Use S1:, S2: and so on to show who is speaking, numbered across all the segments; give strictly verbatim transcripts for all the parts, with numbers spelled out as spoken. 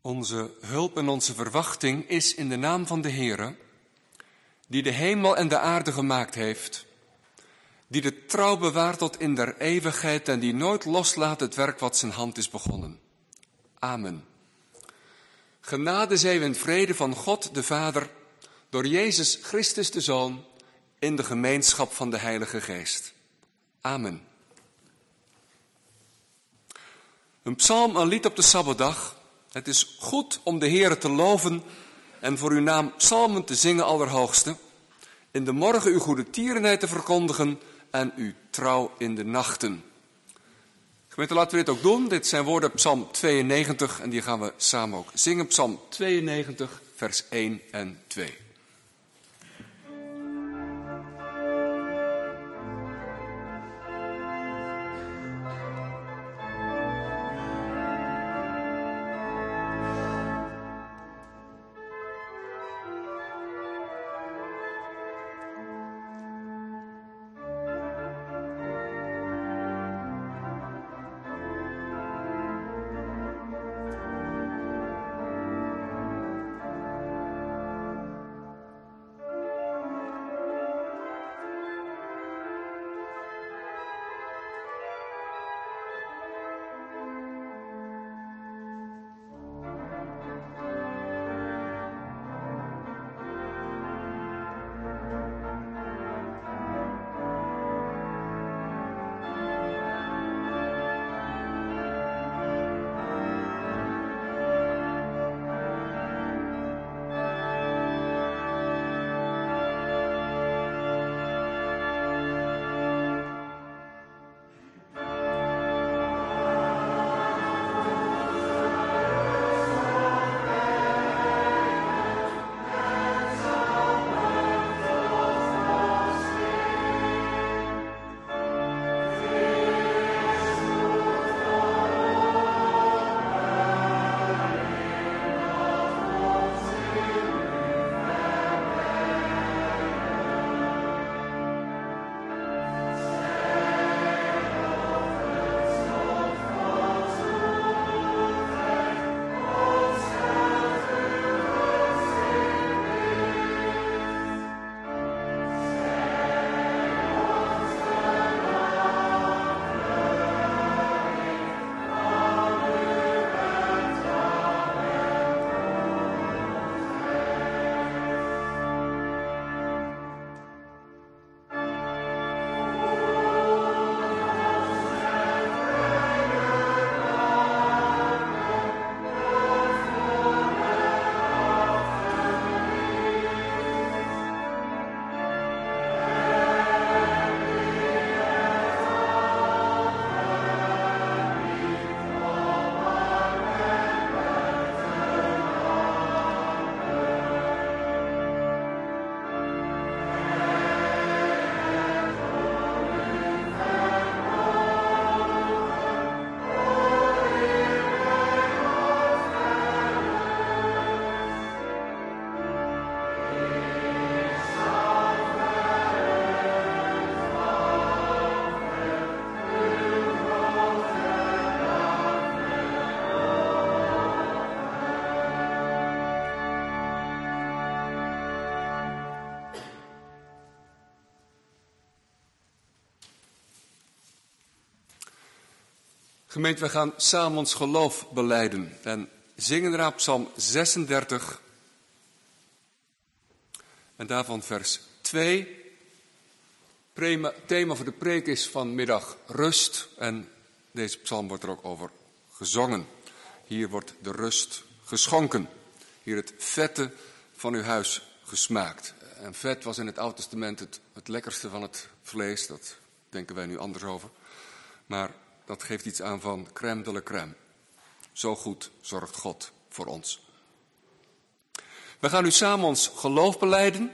S1: Onze hulp en onze verwachting is in de naam van de Heere, die de hemel en de aarde gemaakt heeft, die de trouw bewaart tot in der eeuwigheid en die nooit loslaat het werk wat zijn hand is begonnen. Amen. Genade zij en vrede van God de Vader, door Jezus Christus de Zoon, in de gemeenschap van de Heilige Geest. Amen. Een psalm, een lied op de Sabbatdag. Het is goed om de Heere te loven en voor uw naam psalmen te zingen, Allerhoogste. In de morgen uw goede tierenheid te verkondigen en uw trouw in de nachten. Gemeente, laten we dit ook doen. Dit zijn woorden psalm tweeënnegentig en die gaan we samen ook zingen. Psalm tweeënnegentig, vers één en twee. Gemeente, we gaan samen ons geloof belijden en zingen daarna psalm zesendertig en daarvan vers twee. Prema, thema voor de preek is vanmiddag rust en deze psalm wordt er ook over gezongen. Hier wordt de rust geschonken, hier het vette van uw huis gesmaakt. En vet was in het Oude Testament het, het lekkerste van het vlees, dat denken wij nu anders over. Maar dat geeft iets aan van crème de la crème. Zo goed zorgt God voor ons. We gaan nu samen ons geloof belijden.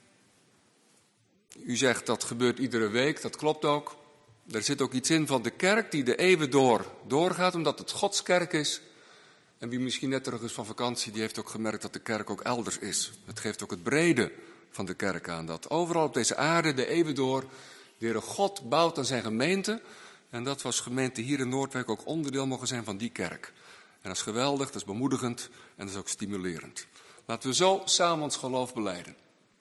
S1: U zegt dat gebeurt iedere week, dat klopt ook. Er zit ook iets in van de kerk die de eeuwen door doorgaat, omdat het Gods kerk is. En wie misschien net terug is van vakantie, die heeft ook gemerkt dat de kerk ook elders is. Het geeft ook het brede van de kerk aan, dat overal op deze aarde de eeuwen door de Heere God bouwt aan zijn gemeente. En dat was gemeente hier in Noordwijk ook onderdeel mogen zijn van die kerk. En dat is geweldig, dat is bemoedigend en dat is ook stimulerend. Laten we zo samen ons geloof belijden.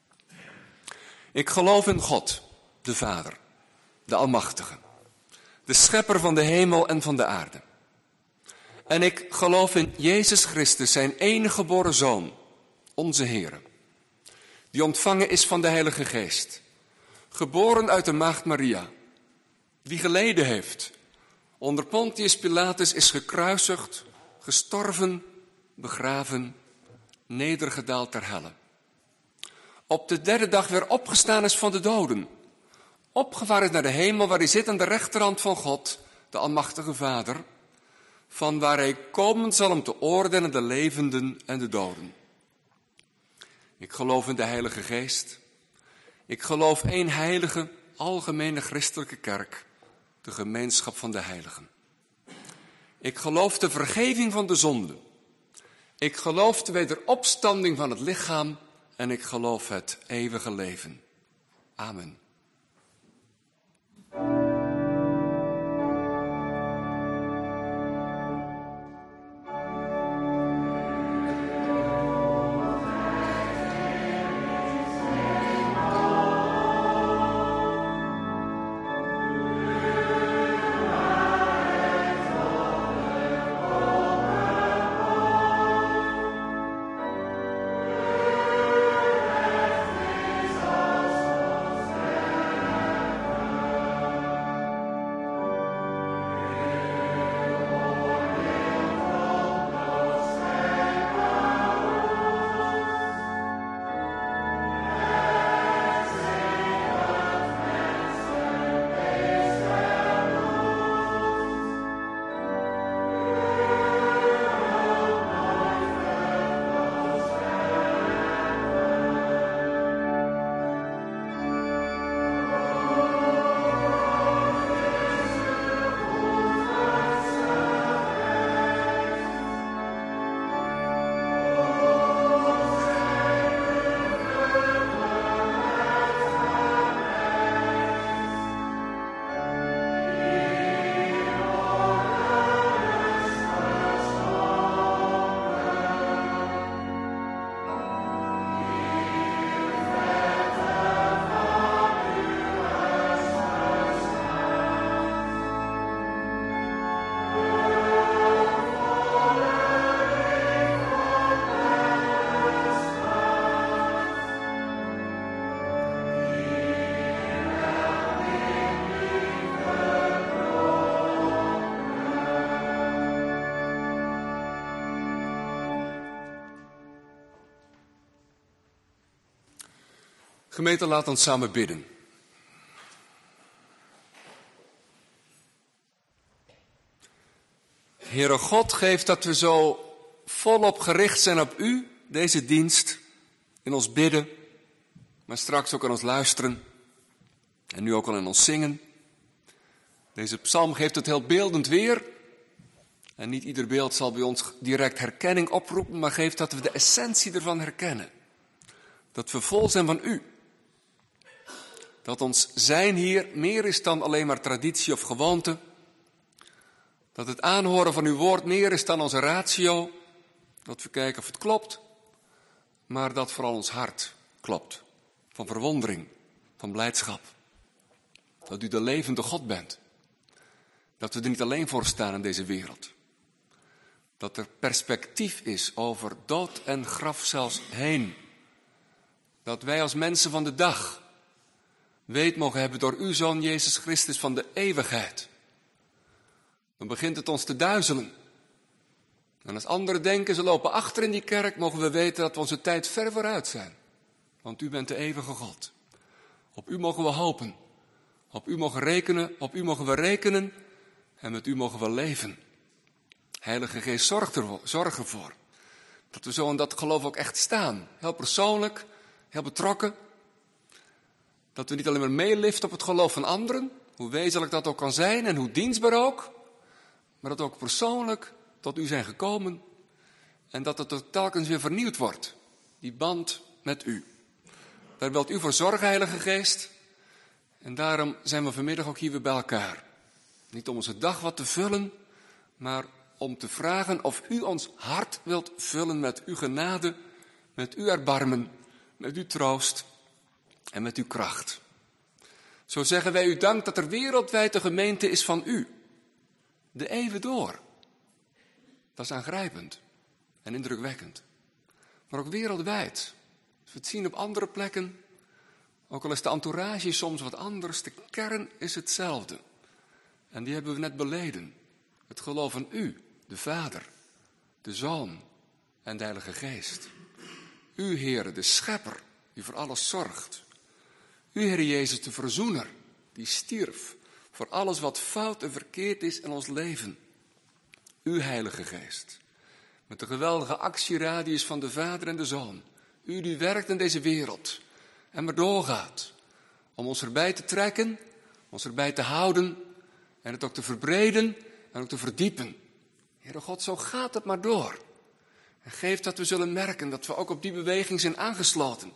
S1: Ik geloof in God, de Vader, de Almachtige, de Schepper van de hemel en van de aarde. En ik geloof in Jezus Christus, zijn enige geboren Zoon, onze Heer, die ontvangen is van de Heilige Geest, geboren uit de maagd Maria, die geleden heeft, onder Pontius Pilatus is gekruisigd, gestorven, begraven, nedergedaald ter helle. Op de derde dag weer opgestaan is van de doden, opgevaren is naar de hemel waar hij zit aan de rechterhand van God, de Almachtige Vader, van waar hij komen zal om te oordelen de levenden en de doden. Ik geloof in de Heilige Geest. Ik geloof één heilige, algemene christelijke kerk, de gemeenschap van de heiligen. Ik geloof de vergeving van de zonde. Ik geloof de wederopstanding van het lichaam en ik geloof het eeuwige leven. Amen. Gemeente, laat ons samen bidden. Heere God, geef dat we zo volop gericht zijn op U, deze dienst, in ons bidden, maar straks ook aan ons luisteren en nu ook al in ons zingen. Deze psalm geeft het heel beeldend weer. En niet ieder beeld zal bij ons direct herkenning oproepen, maar geeft dat we de essentie ervan herkennen. Dat we vol zijn van U. Dat ons zijn hier meer is dan alleen maar traditie of gewoonte. Dat het aanhoren van uw woord meer is dan onze ratio. Dat we kijken of het klopt. Maar dat vooral ons hart klopt. Van verwondering, van blijdschap. Dat u de levende God bent. Dat we er niet alleen voor staan in deze wereld. Dat er perspectief is over dood en graf zelfs heen. Dat wij als mensen van de dag weet mogen hebben door uw Zoon Jezus Christus van de eeuwigheid. Dan begint het ons te duizelen. En als anderen denken ze lopen achter in die kerk, mogen we weten dat we onze tijd ver vooruit zijn. Want u bent de eeuwige God. Op u mogen we hopen. Op u mogen rekenen, op u mogen we rekenen en met u mogen we leven. Heilige Geest, zorg ervoor, zorg ervoor dat we zo in dat geloof ook echt staan. Heel persoonlijk, heel betrokken. Dat we niet alleen maar meeliften op het geloof van anderen, hoe wezenlijk dat ook kan zijn en hoe dienstbaar ook. Maar dat ook persoonlijk tot u zijn gekomen en dat het ook telkens weer vernieuwd wordt. Die band met u. Daar wilt u voor zorgen, Heilige Geest. En daarom zijn we vanmiddag ook hier weer bij elkaar. Niet om onze dag wat te vullen, maar om te vragen of u ons hart wilt vullen met uw genade, met uw erbarmen, met uw troost en met uw kracht. Zo zeggen wij u dank dat er wereldwijd een gemeente is van u. De eeuwen door. Dat is aangrijpend en indrukwekkend. Maar ook wereldwijd. Als we het zien op andere plekken, ook al is de entourage soms wat anders, de kern is hetzelfde. En die hebben we net beleden. Het geloof in u, de Vader, de Zoon en de Heilige Geest. U, Heere, de Schepper, die voor alles zorgt. U, Heere Jezus, de Verzoener, die stierf voor alles wat fout en verkeerd is in ons leven. U, Heilige Geest, met de geweldige actieradius van de Vader en de Zoon. U die werkt in deze wereld en maar doorgaat om ons erbij te trekken, ons erbij te houden en het ook te verbreden en ook te verdiepen. Heere God, zo gaat het maar door. En geef dat we zullen merken dat we ook op die beweging zijn aangesloten.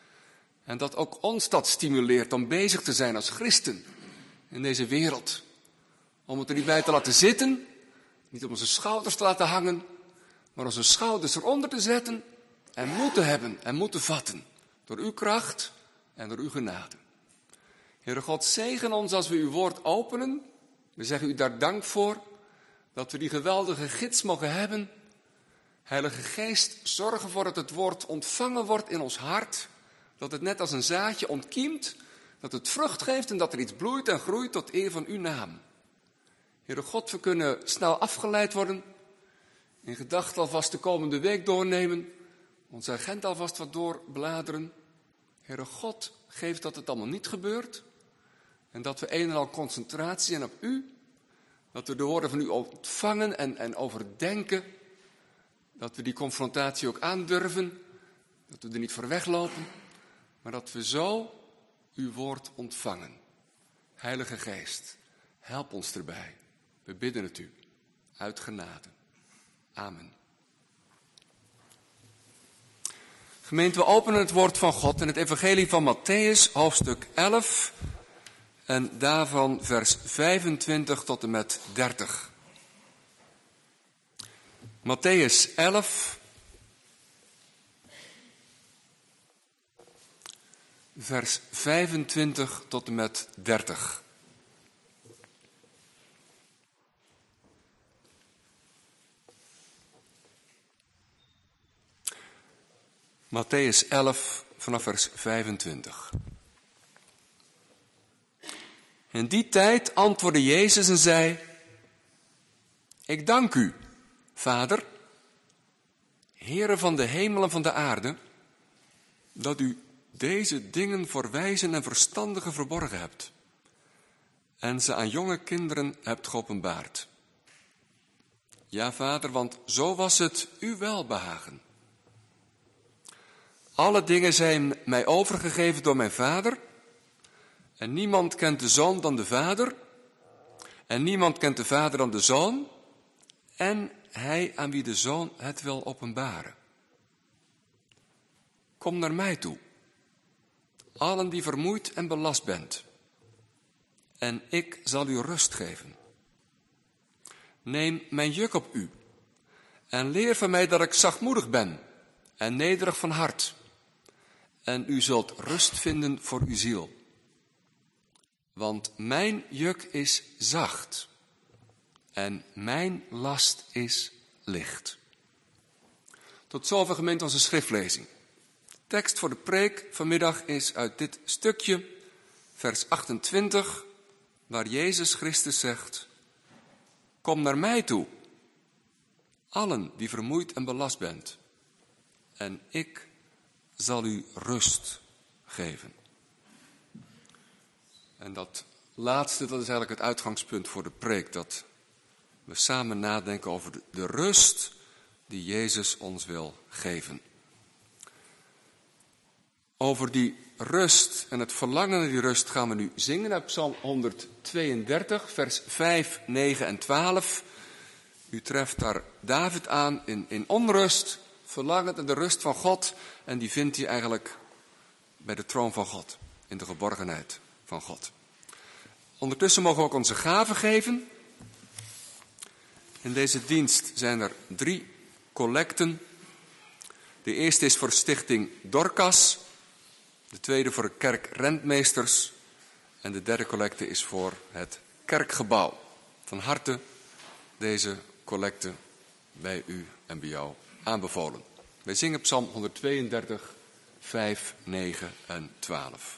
S1: En dat ook ons dat stimuleert om bezig te zijn als christen in deze wereld. Om het er niet bij te laten zitten, niet op onze schouders te laten hangen, maar onze schouders eronder te zetten en moed te hebben en moed te vatten. Door uw kracht en door uw genade. Heere God, zegen ons als we uw woord openen. We zeggen u daar dank voor, dat we die geweldige gids mogen hebben. Heilige Geest, zorg ervoor dat het woord ontvangen wordt in ons hart. Dat het net als een zaadje ontkiemt, dat het vrucht geeft en dat er iets bloeit en groeit tot eer van uw naam. Heere God, we kunnen snel afgeleid worden, in gedachten alvast de komende week doornemen, onze agenda alvast wat doorbladeren. Heere God, geef dat het allemaal niet gebeurt en dat we een en al concentratie zijn op u, dat we de woorden van u ontvangen en, en overdenken, dat we die confrontatie ook aandurven, dat we er niet voor weglopen, maar dat we zo uw woord ontvangen. Heilige Geest, help ons erbij. We bidden het u, uit genade. Amen. Gemeente, we openen het woord van God in het evangelie van Matthäus, hoofdstuk elf, en daarvan vers vijfentwintig tot en met dertig. Matthäus elf, vers vijfentwintig tot en met dertig. Matthäus elf, vanaf vers vijfentwintig. In die tijd antwoordde Jezus en zei: Ik dank u, Vader, Heere van de hemel en van de aarde, dat u deze dingen voor wijzen en verstandigen verborgen hebt en ze aan jonge kinderen hebt geopenbaard. Ja, Vader, want zo was het uw welbehagen. Alle dingen zijn mij overgegeven door mijn Vader, en niemand kent de Zoon dan de Vader, en niemand kent de Vader dan de Zoon, en hij aan wie de Zoon het wil openbaren. Kom naar mij toe, allen die vermoeid en belast bent, en ik zal u rust geven. Neem mijn juk op u, en leer van mij dat ik zachtmoedig ben en nederig van hart, en u zult rust vinden voor uw ziel. Want mijn juk is zacht en mijn last is licht. Tot zover, gemeente, onze schriftlezing. Tekst voor de preek vanmiddag is uit dit stukje, vers achtentwintig, waar Jezus Christus zegt: Kom naar mij toe, allen die vermoeid en belast bent, en ik zal u rust geven. En dat laatste, dat is eigenlijk het uitgangspunt voor de preek, dat we samen nadenken over de, de rust die Jezus ons wil geven. Over die rust en het verlangen naar die rust gaan we nu zingen uit Psalm honderdtweeëndertig, vers vijf, negen en twaalf. U treft daar David aan in, in onrust, verlangend naar de rust van God, en die vindt hij eigenlijk bij de troon van God, in de geborgenheid van God. Ondertussen mogen we ook onze gaven geven. In deze dienst zijn er drie collecten. De eerste is voor Stichting Dorcas, de tweede voor de kerk Rentmeesters en de derde collecte is voor het kerkgebouw. Van harte deze collecte bij u en bij jou aanbevolen. Wij zingen Psalm honderdtweeëndertig, vijf, negen en twaalf.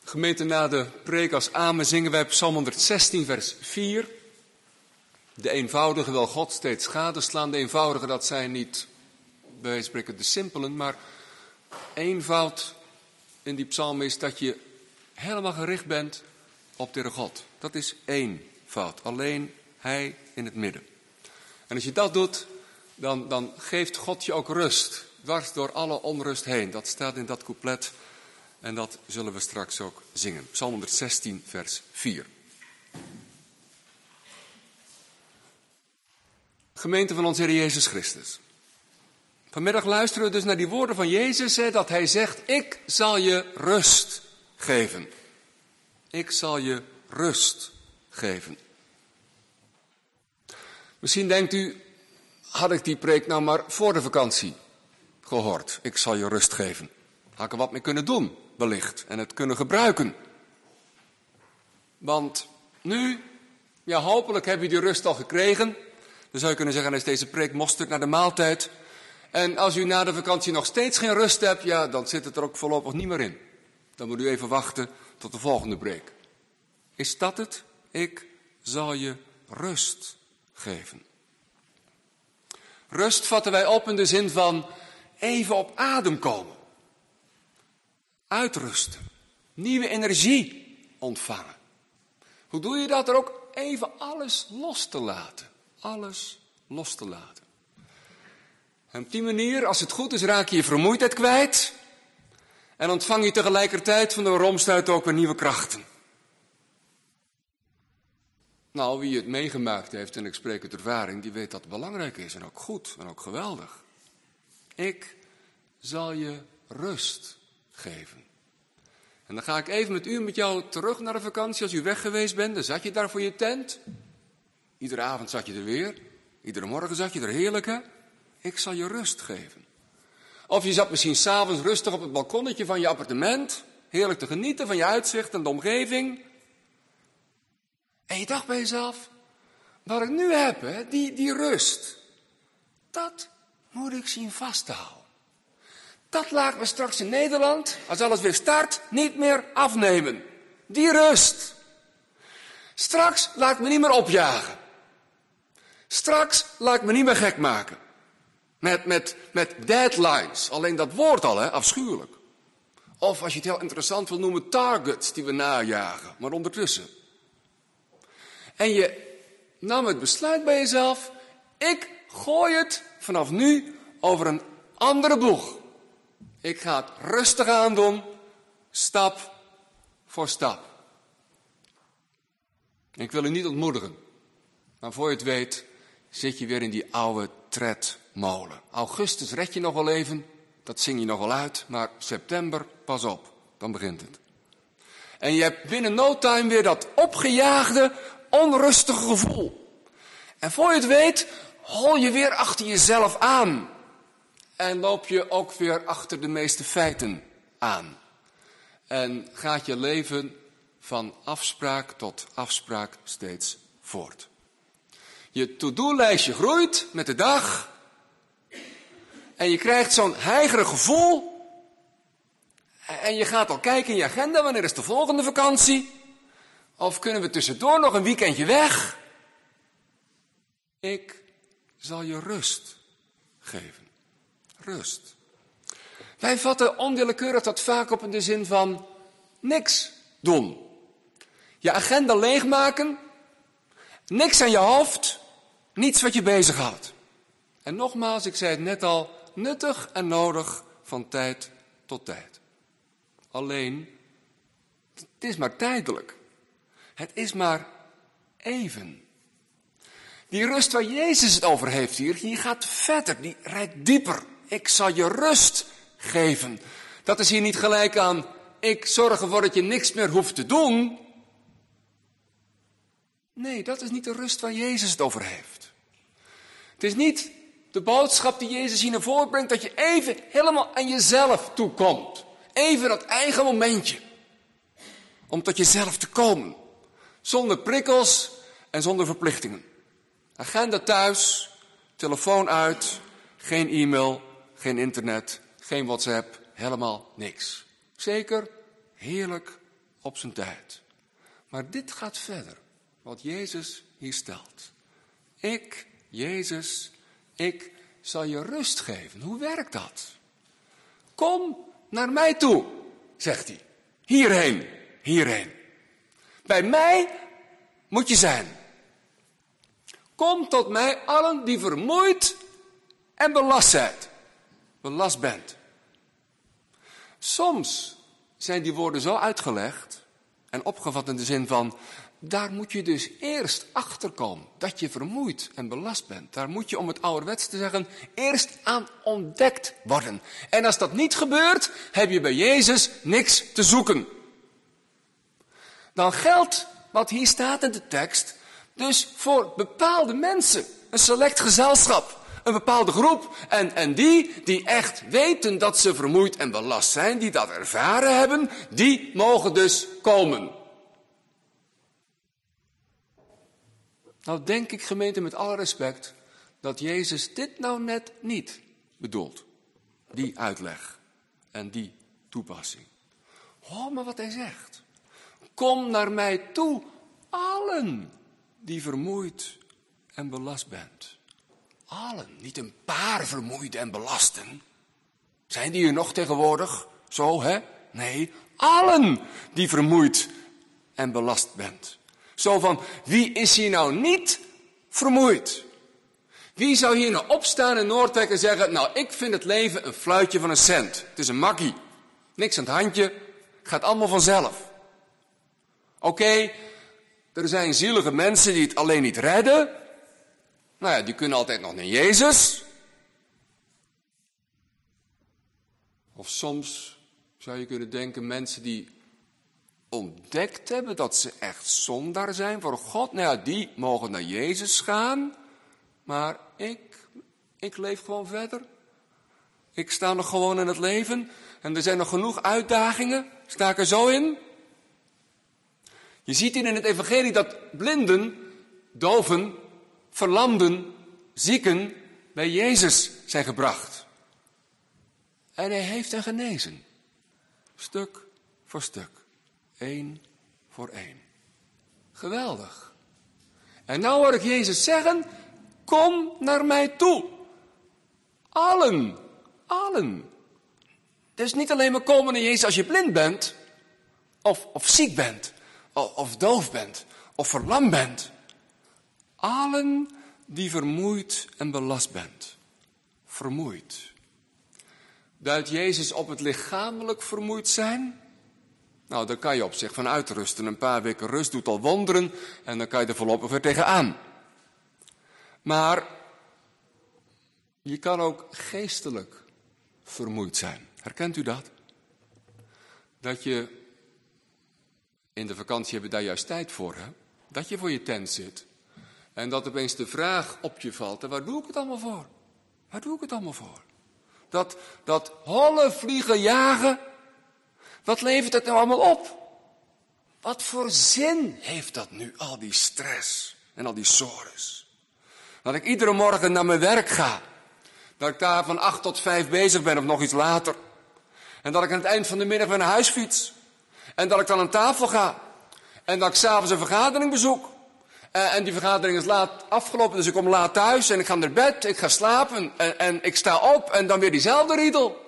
S1: Gemeente, na de preek als amen zingen wij Psalm honderdzestien vers vier. De eenvoudige wil God steeds gadeslaan. De eenvoudige, dat zijn niet, bij wijze van spreken, de simpelen, maar eenvoud in die psalm is dat je helemaal gericht bent op de Heere God. Dat is eenvoud. Alleen Hij in het midden. En als je dat doet, dan, dan geeft God je ook rust. Dwars door alle onrust heen. Dat staat in dat couplet. En dat zullen we straks ook zingen. Psalm honderdzestien vers vier. Gemeente van onze Heer Jezus Christus. Vanmiddag luisteren we dus naar die woorden van Jezus, hè, dat Hij zegt, ik zal je rust geven. Ik zal je rust geven. Misschien denkt u, had ik die preek nou maar voor de vakantie gehoord. Ik zal je rust geven. Had ik er wat mee kunnen doen, wellicht, en het kunnen gebruiken. Want nu, ja, hopelijk heb je die rust al gekregen. Dan zou je kunnen zeggen, dan is deze preek mosterd naar de maaltijd. En als u na de vakantie nog steeds geen rust hebt, ja, dan zit het er ook voorlopig niet meer in. Dan moet u even wachten tot de volgende preek. Is dat het? Ik zal je rust geven. Rust vatten wij op in de zin van even op adem komen. Uitrusten. Nieuwe energie ontvangen. Hoe doe je dat? Er ook even alles los te laten. Alles los te laten. En op die manier, als het goed is, raak je je vermoeidheid kwijt. En ontvang je tegelijkertijd van de romstuit ook weer nieuwe krachten. Nou, wie het meegemaakt heeft, en ik spreek uit ervaring, die weet dat het belangrijk is. En ook goed, en ook geweldig. Ik zal je rust geven. En dan ga ik even met u en met jou terug naar de vakantie. Als u weg geweest bent, dan zat je daar voor je tent. Iedere avond zat je er weer. Iedere morgen zat je er, heerlijk hè. Ik zal je rust geven. Of je zat misschien 's avonds rustig op het balkonnetje van je appartement. Heerlijk te genieten van je uitzicht en de omgeving. En je dacht bij jezelf, wat ik nu heb, hè, die, die rust. Dat moet ik zien vasthouden. Dat laat me straks in Nederland, als alles weer start, niet meer afnemen. Die rust. Straks laat ik me niet meer opjagen. Straks laat ik me niet meer gek maken. Met, met, met deadlines. Alleen dat woord al, hè, afschuwelijk. Of als je het heel interessant wil noemen, targets die we najagen. Maar ondertussen. En je nam het besluit bij jezelf. Ik gooi het vanaf nu over een andere boeg. Ik ga het rustig aandoen. Stap voor stap. Ik wil u niet ontmoedigen. Maar voor je het weet, zit je weer in die oude tredmolen. Augustus red je nog wel even, dat zing je nog wel uit, maar september, pas op, dan begint het. En je hebt binnen no time weer dat opgejaagde, onrustige gevoel. En voor je het weet, hol je weer achter jezelf aan. En loop je ook weer achter de meeste feiten aan. En gaat je leven van afspraak tot afspraak steeds voort. Je to-do-lijstje groeit met de dag. En je krijgt zo'n heigerig gevoel. En je gaat al kijken in je agenda, wanneer is de volgende vakantie? Of kunnen we tussendoor nog een weekendje weg? Ik zal je rust geven. Rust. Wij vatten onwillekeurig dat vaak op in de zin van niks doen. Je agenda leegmaken. Niks aan je hoofd. Niets wat je bezighoudt. En nogmaals, ik zei het net al, nuttig en nodig van tijd tot tijd. Alleen, het is maar tijdelijk. Het is maar even. Die rust waar Jezus het over heeft hier, die gaat verder, die rijdt dieper. Ik zal je rust geven. Dat is hier niet gelijk aan, ik zorg ervoor dat je niks meer hoeft te doen. Nee, dat is niet de rust waar Jezus het over heeft. Het is niet de boodschap die Jezus hier naar voren brengt, dat je even helemaal aan jezelf toekomt. Even dat eigen momentje. Om tot jezelf te komen. Zonder prikkels en zonder verplichtingen. Agenda thuis, telefoon uit, geen e-mail, geen internet, geen WhatsApp, helemaal niks. Zeker, heerlijk op zijn tijd. Maar dit gaat verder, wat Jezus hier stelt. Ik, Jezus, ik zal je rust geven. Hoe werkt dat? Kom naar mij toe, zegt hij. Hierheen, hierheen. Bij mij moet je zijn. Kom tot mij allen die vermoeid en belast zijn. Belast bent. Soms zijn die woorden zo uitgelegd en opgevat in de zin van, daar moet je dus eerst achterkomen dat je vermoeid en belast bent. Daar moet je, om het ouderwets te zeggen, eerst aan ontdekt worden. En als dat niet gebeurt, heb je bij Jezus niks te zoeken. Dan geldt wat hier staat in de tekst dus voor bepaalde mensen, een select gezelschap. Een bepaalde groep. En, en die, die echt weten dat ze vermoeid en belast zijn, die dat ervaren hebben, die mogen dus komen. Nou denk ik, gemeente, met alle respect, dat Jezus dit nou net niet bedoelt. Die uitleg en die toepassing. Hoor maar wat hij zegt. Kom naar mij toe, allen die vermoeid en belast bent. Allen, niet een paar vermoeid en belasten. Zijn die er nog tegenwoordig? Zo, hè? Nee, allen die vermoeid en belast bent. Zo van, wie is hier nou niet vermoeid? Wie zou hier nou opstaan in Noordwijk en zeggen, nou, ik vind het leven een fluitje van een cent. Het is een makkie. Niks aan het handje. Gaat allemaal vanzelf. Oké, okay, er zijn zielige mensen die het alleen niet redden. Nou ja, die kunnen altijd nog naar Jezus. Of soms zou je kunnen denken, mensen die ontdekt hebben dat ze echt zondaar zijn voor God. Nou ja, die mogen naar Jezus gaan. Maar ik, ik leef gewoon verder. Ik sta nog gewoon in het leven. En er zijn nog genoeg uitdagingen. Sta ik er zo in? Je ziet hier in het evangelie dat blinden, doven, verlamden, zieken bij Jezus zijn gebracht. En hij heeft hen genezen. Stuk voor stuk. Eén voor één. Geweldig. En nou hoor ik Jezus zeggen, kom naar mij toe. Allen, allen. Dus niet alleen maar komen naar Jezus als je blind bent, of, of ziek bent, of, of doof bent, of verlamd bent. Allen die vermoeid en belast bent. Vermoeid. Duidt Jezus op het lichamelijk vermoeid zijn? Nou, daar kan je op zich van uitrusten. Een paar weken rust doet al wonderen en dan kan je er voorlopig weer tegenaan. Maar je kan ook geestelijk vermoeid zijn. Herkent u dat? Dat je, in de vakantie hebben we daar juist tijd voor, hè? Dat je voor je tent zit. En dat opeens de vraag op je valt, en waar doe ik het allemaal voor? Waar doe ik het allemaal voor? Dat, dat hollen, vliegen, jagen, wat levert dat nou allemaal op? Wat voor zin heeft dat nu, al die stress en al die sores? Dat ik iedere morgen naar mijn werk ga. Dat ik daar van acht tot vijf bezig ben of nog iets later. En dat ik aan het eind van de middag weer naar huis fiets. En dat ik dan aan tafel ga. En dat ik s'avonds een vergadering bezoek. Uh, en die vergadering is laat afgelopen, dus ik kom laat thuis en ik ga naar bed, ik ga slapen en, en ik sta op en dan weer diezelfde riedel.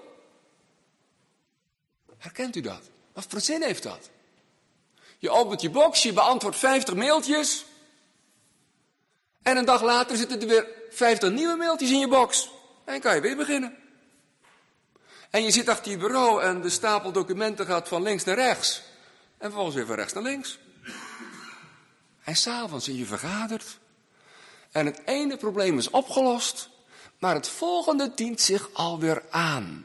S1: Herkent u dat? Wat voor zin heeft dat? Je opent je box, je beantwoordt vijftig mailtjes. En een dag later zitten er weer vijftig nieuwe mailtjes in je box. En dan kan je weer beginnen. En je zit achter je bureau en de stapel documenten gaat van links naar rechts. En vervolgens weer van rechts naar links. En s'avonds in je vergaderd. En het ene probleem is opgelost. Maar het volgende dient zich alweer aan.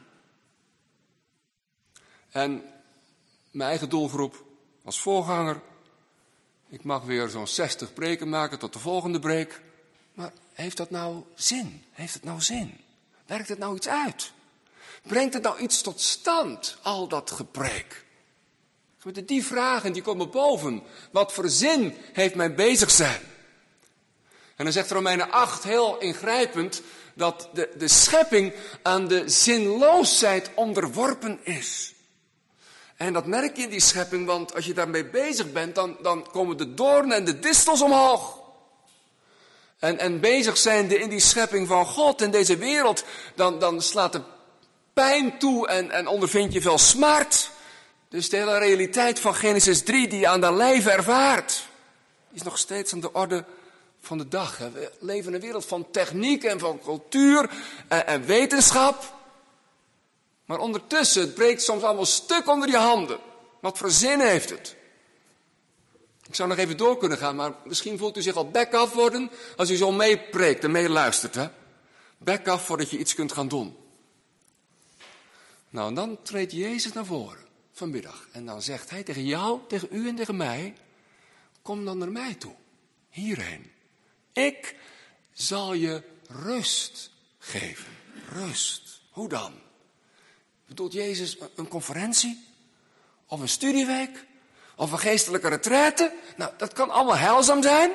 S1: En mijn eigen doelgroep als voorganger. Ik mag weer zo'n zestig preken maken tot de volgende preek. Maar heeft dat nou zin? Heeft het nou zin? Werkt het nou iets uit? Brengt het nou iets tot stand, al dat gepreek? Die vragen die komen boven. Wat voor zin heeft mijn bezig zijn? En dan zegt Romeinen acht heel ingrijpend dat de, de schepping aan de zinloosheid onderworpen is. En dat merk je in die schepping, want als je daarmee bezig bent, dan, dan komen de doornen en de distels omhoog. En, en bezig zijnde in die schepping van God, in deze wereld, dan, dan slaat de pijn toe en, en ondervind je veel smart. Dus de hele realiteit van Genesis drie die je aan de lijve ervaart, is nog steeds aan de orde van de dag. We leven in een wereld van techniek en van cultuur en, en wetenschap. Maar ondertussen, het breekt soms allemaal stuk onder je handen. Wat voor zin heeft het? Ik zou nog even door kunnen gaan, maar misschien voelt u zich al bek af worden als u zo meepreekt en meeluistert. Hè? Bek af voordat je iets kunt gaan doen. Nou, en dan treedt Jezus naar voren vanmiddag. En dan zegt hij tegen jou, tegen u en tegen mij, kom dan naar mij toe, hierheen. Ik zal je rust geven. Rust. Hoe dan? Bedoelt Jezus een conferentie? Of een studieweek? Of een geestelijke retraite? Nou, dat kan allemaal heilzaam zijn.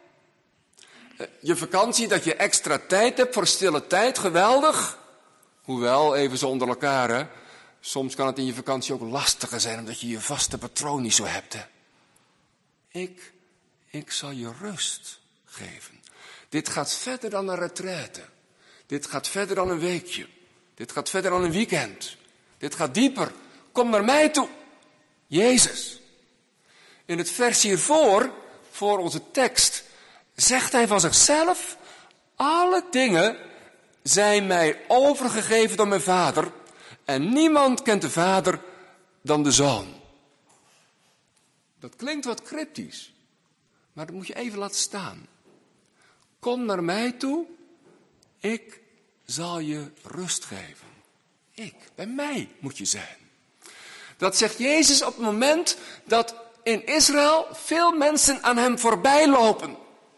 S1: Je vakantie, dat je extra tijd hebt voor stille tijd, geweldig. Hoewel, even zo onder elkaar, hè. Soms kan het in je vakantie ook lastiger zijn, omdat je je vaste patroon niet zo hebt, hè. Ik, ik zal je rust geven. Dit gaat verder dan een retraite. Dit gaat verder dan een weekje. Dit gaat verder dan een weekend. Dit gaat dieper. Kom naar mij toe. Jezus. In het vers hiervoor, voor onze tekst, zegt hij van zichzelf, alle dingen zijn mij overgegeven door mijn Vader en niemand kent de Vader dan de Zoon. Dat klinkt wat cryptisch, maar dat moet je even laten staan. Kom naar mij toe, ik zal je rust geven. Ik, bij mij moet je zijn. Dat zegt Jezus op het moment dat in Israël veel mensen aan hem voorbij lopen.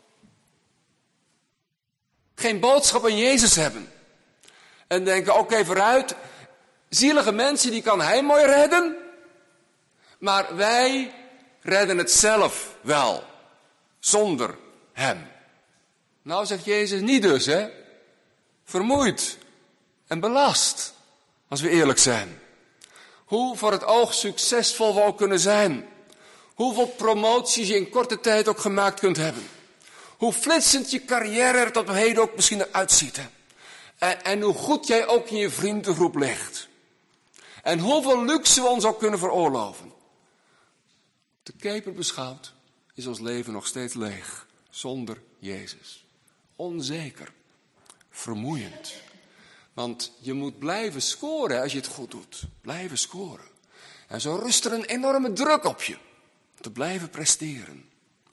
S1: Geen boodschap aan Jezus hebben. En denken, oké, okay, vooruit. Zielige mensen, die kan hij mooi redden. Maar wij redden het zelf wel. Zonder hem. Nou, zegt Jezus, niet dus, hè. Vermoeid en belast. Als we eerlijk zijn. Hoe voor het oog succesvol we ook kunnen zijn. Hoeveel promoties je in korte tijd ook gemaakt kunt hebben. Hoe flitsend je carrière er tot heden ook misschien eruit ziet. Hè? En, en hoe goed jij ook in je vriendengroep ligt. En hoeveel luxe we ons ook kunnen veroorloven. De keper beschouwd is ons leven nog steeds leeg. Zonder Jezus. Onzeker. Vermoeiend. Want je moet blijven scoren als je het goed doet. Blijven scoren. En zo rust er een enorme druk op je. Te blijven presteren.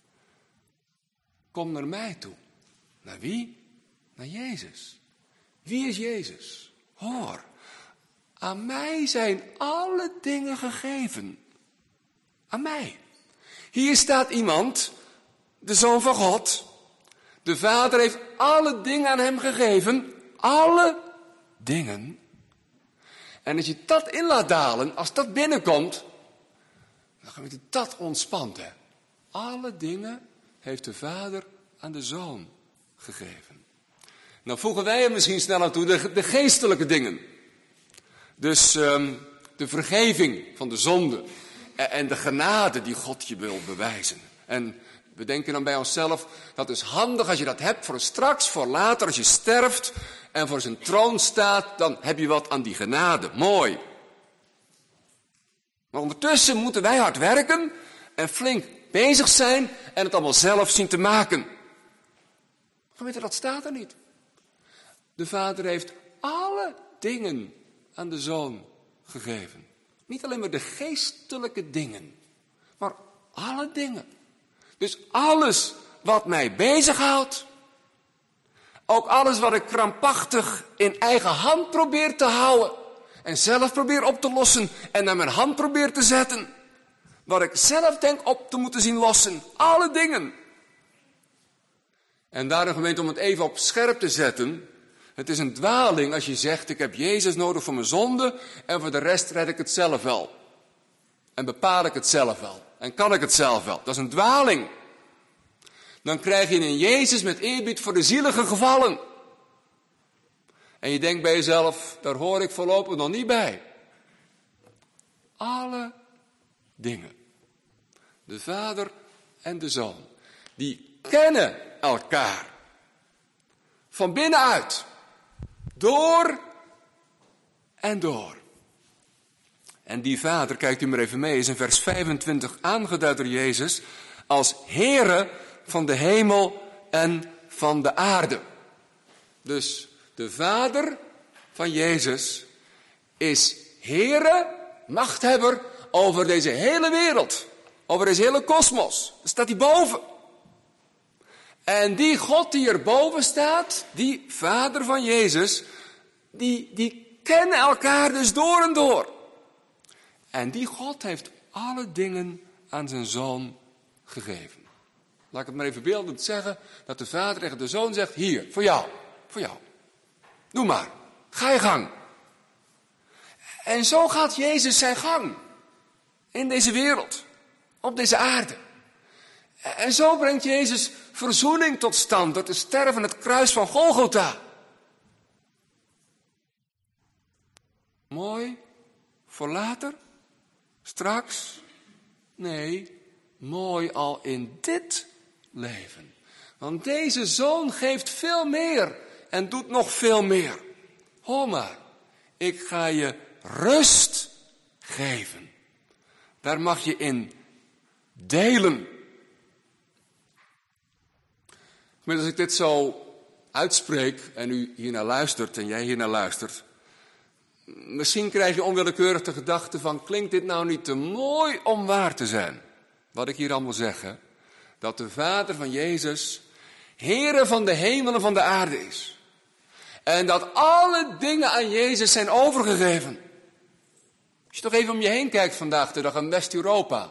S1: Kom naar mij toe. Naar wie? Naar Jezus. Wie is Jezus? Hoor. Aan mij zijn alle dingen gegeven. Aan mij. Hier staat iemand, de Zoon van God. De Vader heeft alle dingen aan hem gegeven. Alle dingen. En als je dat in laat dalen, als dat binnenkomt, dan gaat je dat ontspant, hè. Alle dingen heeft de Vader aan de Zoon gegeven. Nou voegen wij er misschien snel aan toe de, de geestelijke dingen. Dus um, de vergeving van de zonde en, en de genade die God je wil bewijzen. En we denken dan bij onszelf, dat is handig als je dat hebt voor straks, voor later, als je sterft en voor zijn troon staat, dan heb je wat aan die genade. Mooi. Maar ondertussen moeten wij hard werken en flink bezig zijn en het allemaal zelf zien te maken. Gemeente, dat staat er niet. De Vader heeft alle dingen aan de Zoon gegeven. Niet alleen maar de geestelijke dingen, maar alle dingen. Dus alles wat mij bezighoudt, ook alles wat ik krampachtig in eigen hand probeer te houden en zelf probeer op te lossen en naar mijn hand probeer te zetten, wat ik zelf denk op te moeten zien lossen, alle dingen. En daarom, gemeente, om het even op scherp te zetten, het is een dwaling als je zegt, ik heb Jezus nodig voor mijn zonde en voor de rest red ik het zelf wel. En bepaal ik het zelf wel. En kan ik het zelf wel. Dat is een dwaling. Dan krijg je een Jezus met eerbied voor de zielige gevallen. En je denkt bij jezelf, daar hoor ik voorlopig nog niet bij. Alle dingen. De Vader en de Zoon, die kennen elkaar. Van binnenuit. Door en door. En die Vader, kijkt u maar even mee, is in vers vijfentwintig aangeduid door Jezus als Heere van de hemel en van de aarde. Dus de Vader van Jezus is Heere, machthebber over deze hele wereld. Over deze hele kosmos. Dat staat hij boven. En die God die erboven staat, die Vader van Jezus, die, die kennen elkaar dus door en door. En die God heeft alle dingen aan zijn Zoon gegeven. Laat ik het maar even beeldend zeggen, dat de Vader tegen de Zoon zegt, hier, voor jou, voor jou. Doe maar, ga je gang. En zo gaat Jezus zijn gang. In deze wereld. Op deze aarde. En zo brengt Jezus verzoening tot stand door te sterven aan het kruis van Golgotha. Mooi voor later? Straks? Nee, mooi al in dit leven. Want deze Zoon geeft veel meer en doet nog veel meer. Hoor maar, ik ga je rust geven. Daar mag je in delen. Maar als ik dit zo uitspreek en u hiernaar luistert en jij hiernaar luistert, misschien krijg je onwillekeurig de gedachte van, klinkt dit nou niet te mooi om waar te zijn? Wat ik hier allemaal zeg, hè? Dat de Vader van Jezus Heere van de hemel en van de aarde is. En dat alle dingen aan Jezus zijn overgegeven. Als je toch even om je heen kijkt vandaag de dag in West-Europa.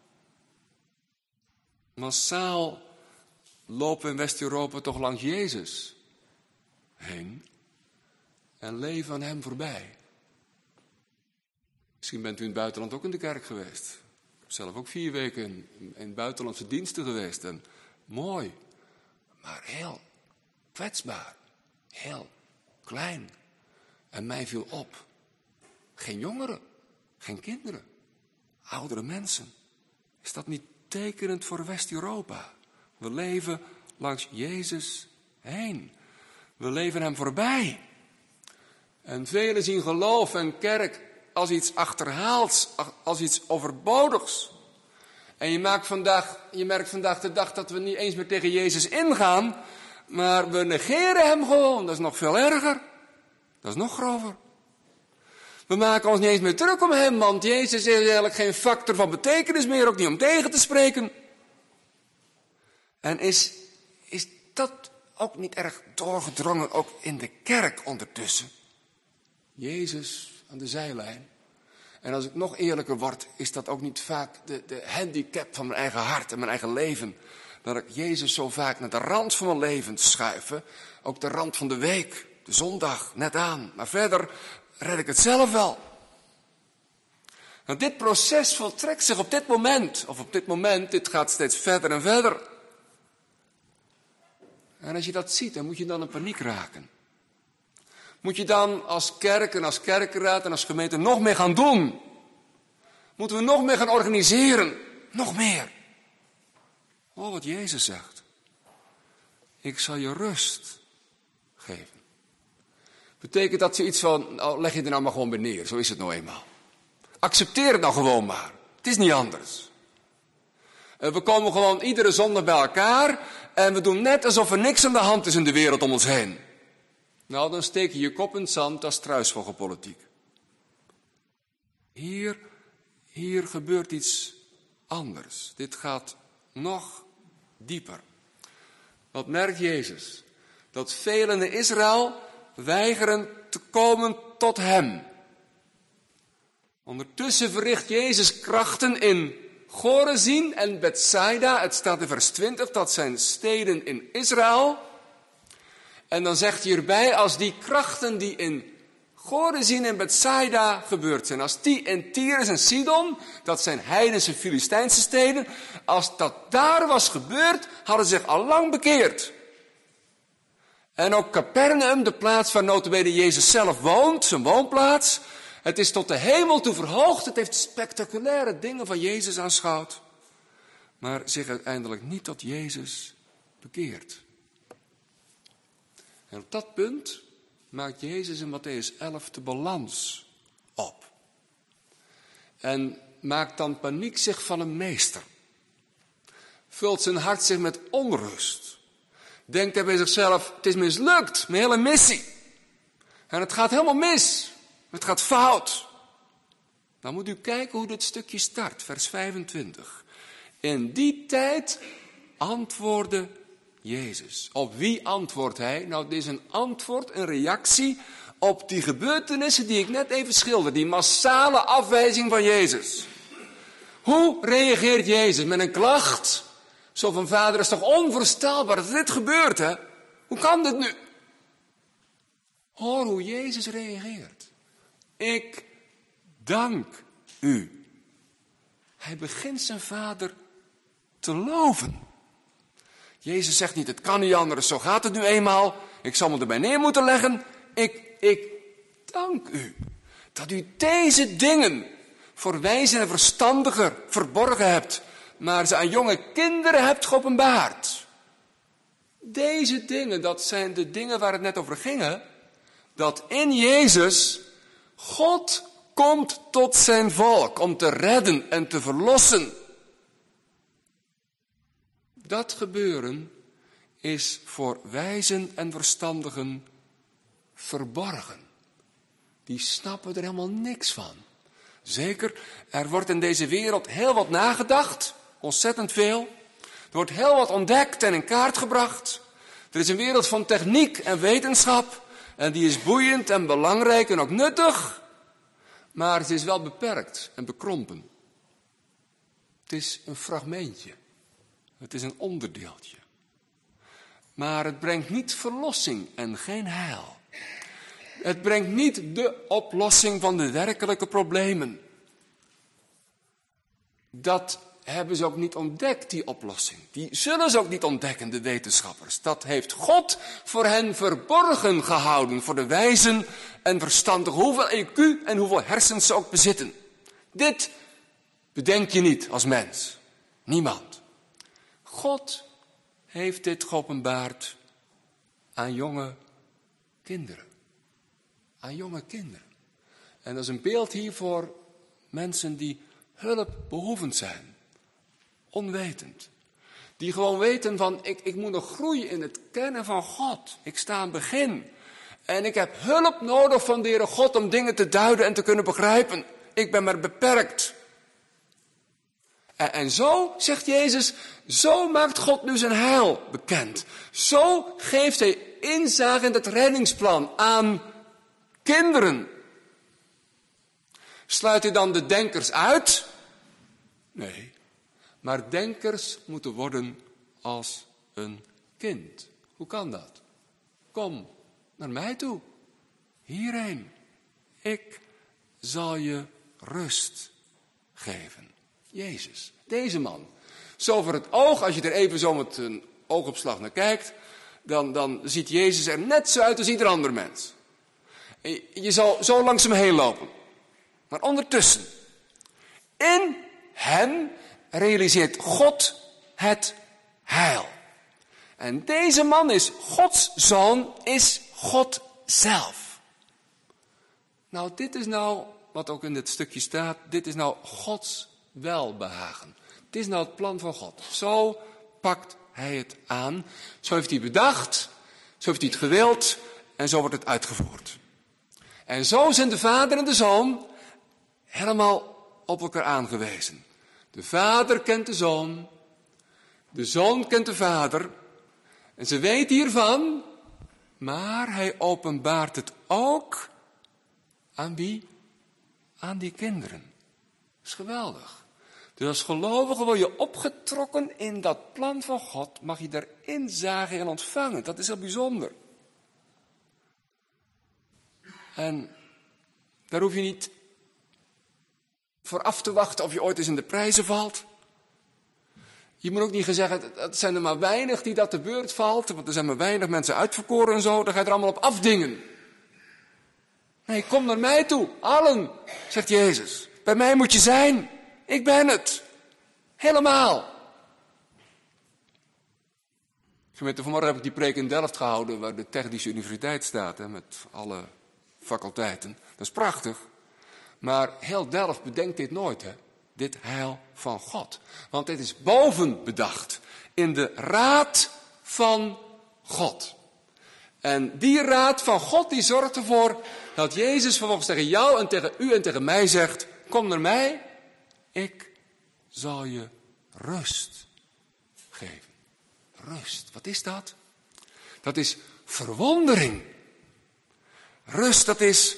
S1: Massaal lopen we in West-Europa toch langs Jezus heen en leven aan hem voorbij. Misschien bent u in het buitenland ook in de kerk geweest. Ik heb zelf ook vier weken in, in buitenlandse diensten geweest. En mooi, maar heel kwetsbaar. Heel klein. En mij viel op. Geen jongeren, geen kinderen, oudere mensen. Is dat niet tekenend voor West-Europa? We leven langs Jezus heen. We leven hem voorbij. En velen zien geloof en kerk als iets achterhaalds, als iets overbodigs. En je, maakt vandaag, je merkt vandaag de dag dat we niet eens meer tegen Jezus ingaan, maar we negeren hem gewoon. Dat is nog veel erger. Dat is nog grover. We maken ons niet eens meer druk om hem, want Jezus is eigenlijk geen factor van betekenis meer, ook niet om tegen te spreken. En is, is dat ook niet erg doorgedrongen, ook in de kerk ondertussen? Jezus aan de zijlijn. En als ik nog eerlijker word, is dat ook niet vaak de, de handicap van mijn eigen hart en mijn eigen leven. Dat ik Jezus zo vaak naar de rand van mijn leven schuif. Ook de rand van de week, de zondag, net aan. Maar verder red ik het zelf wel. Want dit proces voltrekt zich op dit moment. Of op dit moment, dit gaat steeds verder en verder. En als je dat ziet, dan moet je dan in paniek raken. Moet je dan als kerk en als kerkenraad en als gemeente nog meer gaan doen? Moeten we nog meer gaan organiseren? Nog meer. Oh, wat Jezus zegt. Ik zal je rust geven. Betekent dat zoiets van, oh, leg je er nou maar gewoon bij neer. Zo is het nou eenmaal. Accepteer het nou gewoon maar. Het is niet anders. We komen gewoon iedere zondag bij elkaar en we doen net alsof er niks aan de hand is in de wereld om ons heen. Nou, dan steek je je kop in het zand als struisvogelpolitiek. Hier, hier gebeurt iets anders. Dit gaat nog dieper. Wat merkt Jezus? Dat velen in Israël weigeren te komen tot hem. Ondertussen verricht Jezus krachten in Chorazin en Bethsaida. Het staat in vers twintig, dat zijn steden in Israël. En dan zegt hij erbij, als die krachten die in Chorazin en Bethsaida gebeurd zijn, als die in Tyrus en Sidon, dat zijn heidense Filistijnse steden, als dat daar was gebeurd, hadden ze zich al lang bekeerd. En ook Capernaum, de plaats waar nota bene Jezus zelf woont, zijn woonplaats, Het is tot de hemel toe verhoogd. Het heeft spectaculaire dingen van Jezus aanschouwd. Maar zich uiteindelijk niet tot Jezus bekeert. En op dat punt maakt Jezus in Mattheüs elf de balans op. En maakt dan paniek zich van een meester. Vult zijn hart zich met onrust. Denkt hij bij zichzelf, het is mislukt, mijn hele missie. En het gaat helemaal mis. Het gaat fout. Dan moet u kijken hoe dit stukje start, vers vijfentwintig. In die tijd antwoordde Jezus. Op wie antwoordt hij? Nou, dit is een antwoord, een reactie op die gebeurtenissen die ik net even schilder. Die massale afwijzing van Jezus. Hoe reageert Jezus? Met een klacht? Zo van, vader, is toch onvoorstelbaar dat dit gebeurt, hè? Hoe kan dit nu? Hoor hoe Jezus reageert. Ik dank u. Hij begint zijn vader te loven. Jezus zegt niet, het kan niet anders, zo gaat het nu eenmaal. Ik zal me erbij neer moeten leggen. Ik, ik dank u dat u deze dingen voor wijzen en verstandiger verborgen hebt, maar ze aan jonge kinderen hebt geopenbaard. Deze dingen, dat zijn de dingen waar het net over ging, hè? Dat in Jezus God komt tot zijn volk om te redden en te verlossen. Dat gebeuren is voor wijzen en verstandigen verborgen. Die snappen er helemaal niks van. Zeker, er wordt in deze wereld heel wat nagedacht, ontzettend veel. Er wordt heel wat ontdekt en in kaart gebracht. Er is een wereld van techniek en wetenschap. En die is boeiend en belangrijk en ook nuttig. Maar het is wel beperkt en bekrompen. Het is een fragmentje. Het is een onderdeeltje. Maar het brengt niet verlossing en geen heil. Het brengt niet de oplossing van de werkelijke problemen. Dat hebben ze ook niet ontdekt, die oplossing. Die zullen ze ook niet ontdekken, de wetenschappers. Dat heeft God voor hen verborgen gehouden, voor de wijzen en verstandigen, hoeveel E Q en hoeveel hersens ze ook bezitten. Dit bedenk je niet als mens. Niemand. God heeft dit geopenbaard aan jonge kinderen. Aan jonge kinderen. En dat is een beeld hier voor mensen die hulpbehoevend zijn. Onwetend. Die gewoon weten van, ik, ik moet nog groeien in het kennen van God. Ik sta aan het begin. En ik heb hulp nodig van de Heere God om dingen te duiden en te kunnen begrijpen. Ik ben maar beperkt. En, en zo, zegt Jezus, zo maakt God nu zijn heil bekend. Zo geeft hij inzage in het reddingsplan aan kinderen. Sluit hij dan de denkers uit? Nee. Maar denkers moeten worden als een kind. Hoe kan dat? Kom naar mij toe. Hierheen. Ik zal je rust geven. Jezus, deze man. Zo voor het oog, als je er even zo met een oogopslag naar kijkt, dan, dan ziet Jezus er net zo uit als ieder ander mens. Je, je zal zo langs hem heen lopen. Maar ondertussen, in hem realiseert God het heil. En deze man is Gods zoon, is God zelf. Nou, dit is nou, wat ook in dit stukje staat, dit is nou Gods welbehagen. Dit is nou het plan van God. Zo pakt hij het aan. Zo heeft hij bedacht, zo heeft hij het gewild en zo wordt het uitgevoerd. En zo zijn de vader en de zoon helemaal op elkaar aangewezen. De vader kent de zoon, de zoon kent de vader. En ze weten hiervan, maar hij openbaart het ook aan wie? Aan die kinderen. Dat is geweldig. Dus als gelovige word je opgetrokken in dat plan van God, mag je daar inzage en ontvangen. Dat is heel bijzonder. En daar hoef je niet voor af te wachten of je ooit eens in de prijzen valt. Je moet ook niet gaan zeggen, het zijn er maar weinig die dat te beurt valt, want er zijn maar weinig mensen uitverkoren en zo, dan ga je er allemaal op afdingen. Nee, kom naar mij toe. Allen, zegt Jezus. Bij mij moet je zijn. Ik ben het. Helemaal. Gemeente, vanmorgen heb ik die preek in Delft gehouden, waar de Technische Universiteit staat, hè, met alle faculteiten. Dat is prachtig. Maar heel Delft bedenkt dit nooit, hè. Dit heil van God. Want dit is boven bedacht. In de raad van God. En die raad van God die zorgt ervoor dat Jezus vervolgens tegen jou en tegen u en tegen mij zegt, kom naar mij, ik zal je rust geven. Rust, wat is dat? Dat is verwondering. Rust, dat is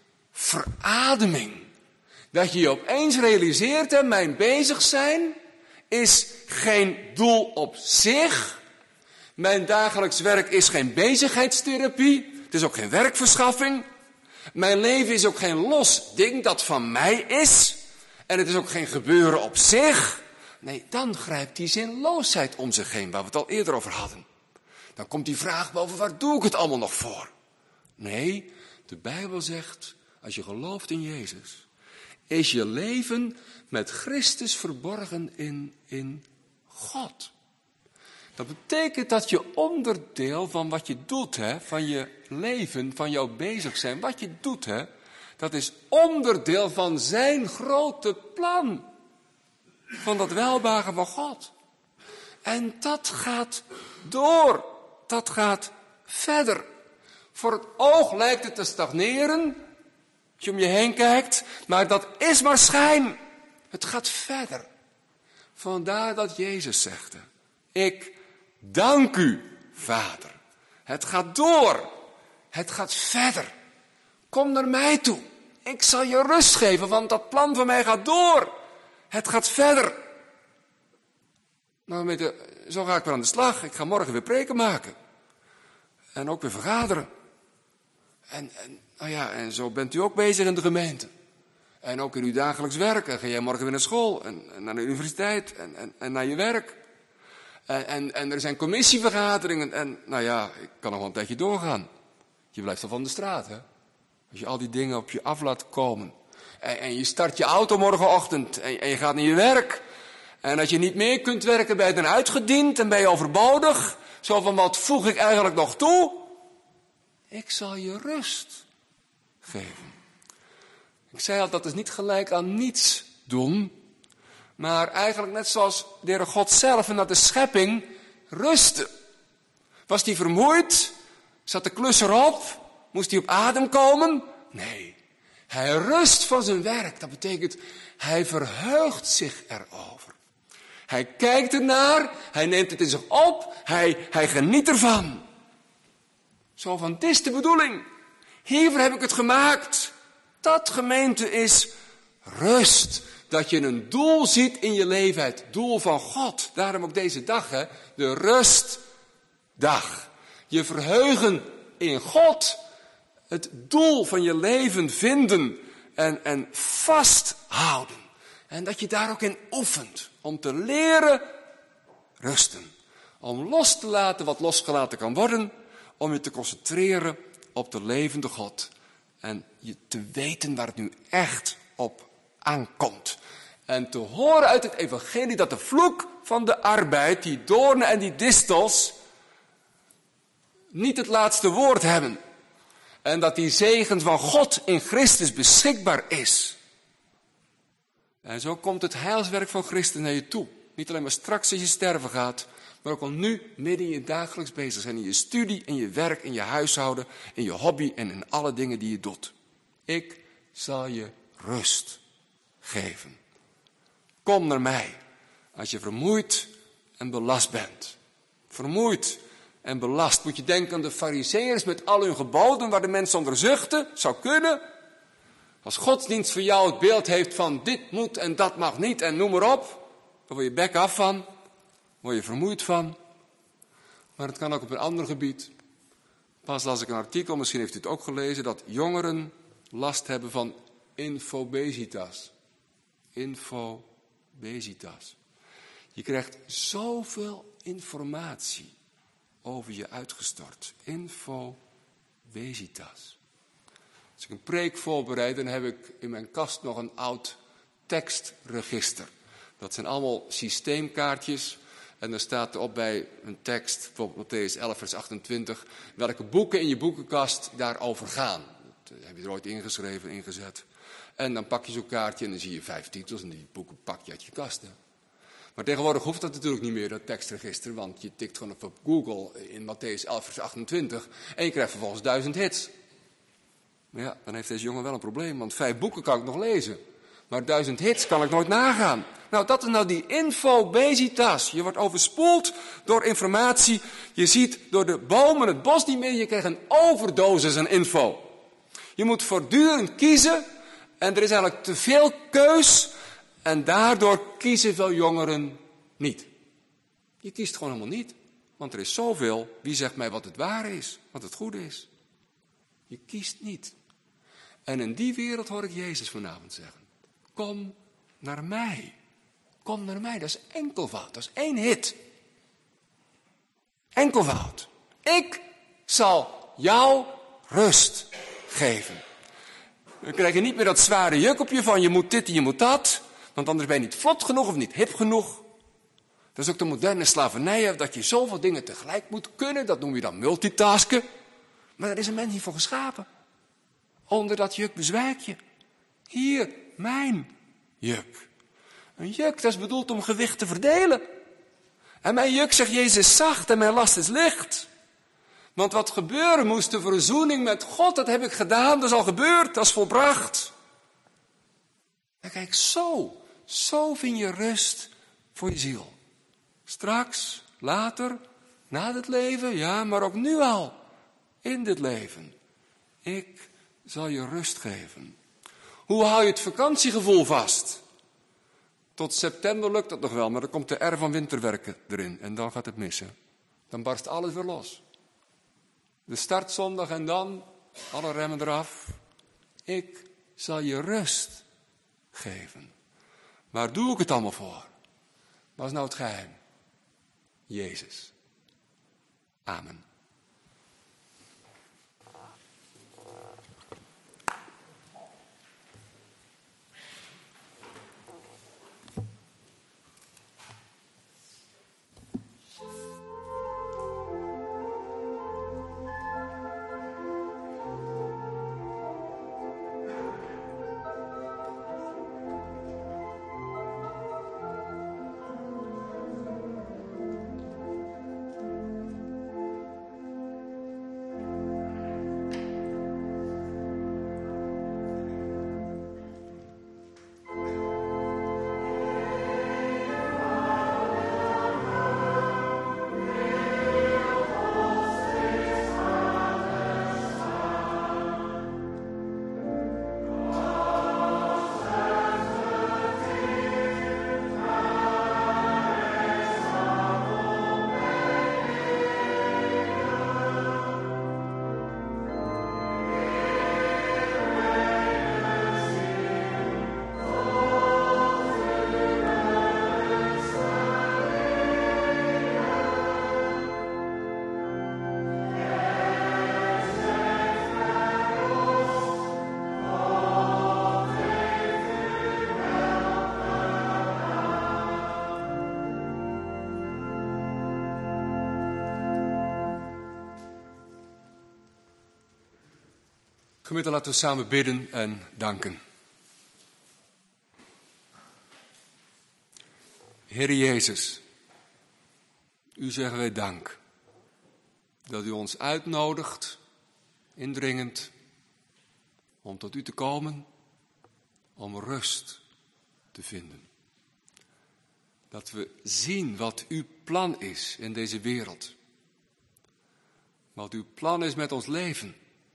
S1: verademing. Dat je je opeens realiseert, hè, mijn bezig zijn is geen doel op zich. Mijn dagelijks werk is geen bezigheidstherapie. Het is ook geen werkverschaffing. Mijn leven is ook geen los ding dat van mij is. En het is ook geen gebeuren op zich. Nee, dan grijpt die zinloosheid om zich heen, waar we het al eerder over hadden. Dan komt die vraag boven, waar doe ik het allemaal nog voor? Nee, de Bijbel zegt, als je gelooft in Jezus, is je leven met Christus verborgen in, in God. Dat betekent dat je onderdeel van wat je doet, hè, van je leven, van jouw bezig zijn, wat je doet, hè, dat is onderdeel van zijn grote plan. Van dat welbehagen van God. En dat gaat door. Dat gaat verder. Voor het oog lijkt het te stagneren. Als je om je heen kijkt. Maar dat is maar schijn. Het gaat verder. Vandaar dat Jezus zegt. Ik dank u, Vader. Het gaat door. Het gaat verder. Kom naar mij toe. Ik zal je rust geven, want dat plan van mij gaat door. Het gaat verder. Nou, met de, zo ga ik weer aan de slag. Ik ga morgen weer preken maken. En ook weer vergaderen. En, en, nou ja, en zo bent u ook bezig in de gemeente. En ook in uw dagelijks werk. En ga jij morgen weer naar school. En, en naar de universiteit. En, en, en naar je werk. En, en, en er zijn commissievergaderingen. En nou ja, ik kan nog wel een tijdje doorgaan. Je blijft al van de straat, hè. Als je al die dingen op je af laat komen. En, en je start je auto morgenochtend. En, en je gaat naar je werk. En als je niet meer kunt werken, ben je dan uitgediend. En ben je overbodig. Zo van, wat voeg ik eigenlijk nog toe? Ik zal je rust geven. Ik zei al, dat is niet gelijk aan niets doen. Maar eigenlijk net zoals de Heere God zelf en dat de schepping rustte. Was hij vermoeid? Zat de klus erop? Moest hij op adem komen? Nee. Hij rust van zijn werk. Dat betekent, hij verheugt zich erover. Hij kijkt ernaar. Hij neemt het in zich op. Hij, hij geniet ervan. Zo van, dit is de bedoeling. Hiervoor heb ik het gemaakt. Dat, gemeente, is rust. Dat je een doel ziet in je leven. Het doel van God. Daarom ook deze dag, hè. De rustdag. Je verheugen in God. Het doel van je leven vinden. En, en vasthouden. En dat je daar ook in oefent. Om te leren rusten. Om los te laten wat losgelaten kan worden. Om je te concentreren op de levende God. En je te weten waar het nu echt op aankomt. En te horen uit het evangelie dat de vloek van de arbeid, die doornen en die distels, niet het laatste woord hebben. En dat die zegen van God in Christus beschikbaar is. En zo komt het heilswerk van Christus naar je toe. Niet alleen maar straks als je sterven gaat, maar ook al nu midden in je dagelijks bezig zijn. In je studie, in je werk, in je huishouden, in je hobby en in alle dingen die je doet. Ik zal je rust geven. Kom naar mij als je vermoeid en belast bent. Vermoeid en belast. Moet je denken aan de Farizeeërs met al hun geboden waar de mensen onder zuchten. Zou kunnen. Als godsdienst voor jou het beeld heeft van dit moet en dat mag niet en noem maar op. Dan word je bek af van. Word je vermoeid van. Maar het kan ook op een ander gebied. Pas las ik een artikel, misschien heeft u het ook gelezen, dat jongeren last hebben van infobesitas. Infobesitas. Je krijgt zoveel informatie over je uitgestort. Infobesitas. Als ik een preek voorbereid, dan heb ik in mijn kast nog een oud tekstregister. Dat zijn allemaal systeemkaartjes. En dan staat erop bij een tekst, bijvoorbeeld Mattheüs elf vers achtentwintig, welke boeken in je boekenkast daarover gaan. Dat heb je er ooit ingeschreven, ingezet. En dan pak je zo'n kaartje en dan zie je vijf titels en die boeken pak je uit je kast. Hè. Maar tegenwoordig hoeft dat natuurlijk niet meer, dat tekstregister, want je tikt gewoon op Google in Mattheüs elf vers achtentwintig en je krijgt vervolgens duizend hits. Maar ja, dan heeft deze jongen wel een probleem, want vijf boeken kan ik nog lezen. Maar duizend hits kan ik nooit nagaan. Nou, dat is nou die infobesitas. Je wordt overspoeld door informatie. Je ziet door de bomen het bos niet meer. Je krijgt een overdosis aan info. Je moet voortdurend kiezen. En er is eigenlijk te veel keus. En daardoor kiezen veel jongeren niet. Je kiest gewoon helemaal niet. Want er is zoveel. Wie zegt mij wat het ware is? Wat het goede is? Je kiest niet. En in die wereld hoor ik Jezus vanavond zeggen. Kom naar mij. Kom naar mij. Dat is enkelvoud. Dat is één hit. Enkelvoud. Ik zal jou rust geven. Dan krijg je niet meer dat zware juk op je van je moet dit en je moet dat. Want anders ben je niet vlot genoeg of niet hip genoeg. Dat is ook de moderne slavernij. Dat je zoveel dingen tegelijk moet kunnen. Dat noem je dan multitasken. Maar daar is een mens niet voor geschapen. Onder dat juk bezwijk je. Hier, mijn juk. Een juk, dat is bedoeld om gewicht te verdelen. En mijn juk, zegt Jezus, is zacht en mijn last is licht. Want wat gebeuren moest, de verzoening met God, dat heb ik gedaan, dat is al gebeurd, dat is volbracht. En kijk, zo, zo vind je rust voor je ziel. Straks, later, na dit leven, ja, maar ook nu al, in dit leven. Ik zal je rust geven. Hoe hou je het vakantiegevoel vast? Tot september lukt dat nog wel, maar dan komt de R van winterwerken erin en dan gaat het missen. Dan barst alles weer los. De startzondag en dan alle remmen eraf. Ik zal je rust geven. Waar doe ik het allemaal voor? Wat is nou het geheim? Jezus. Amen. Gemeente, laten we samen bidden en danken. Heer Jezus, u zeggen wij dank dat u ons uitnodigt, indringend, om tot u te komen, om rust te vinden. Dat we zien wat uw plan is in deze wereld. Wat uw plan is met ons leven.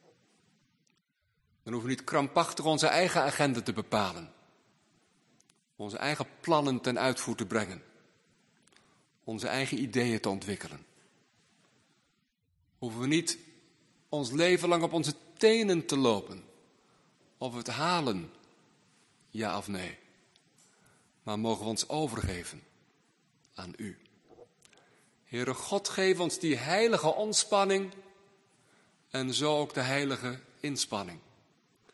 S1: Dan hoeven we niet krampachtig onze eigen agenda te bepalen. Onze eigen plannen ten uitvoer te brengen. Onze eigen ideeën te ontwikkelen. Hoeven we niet ons leven lang op onze tenen te lopen. Of het halen, ja of nee. Maar mogen we ons overgeven aan u. Heere God, geef ons die heilige ontspanning en zo ook de heilige inspanning.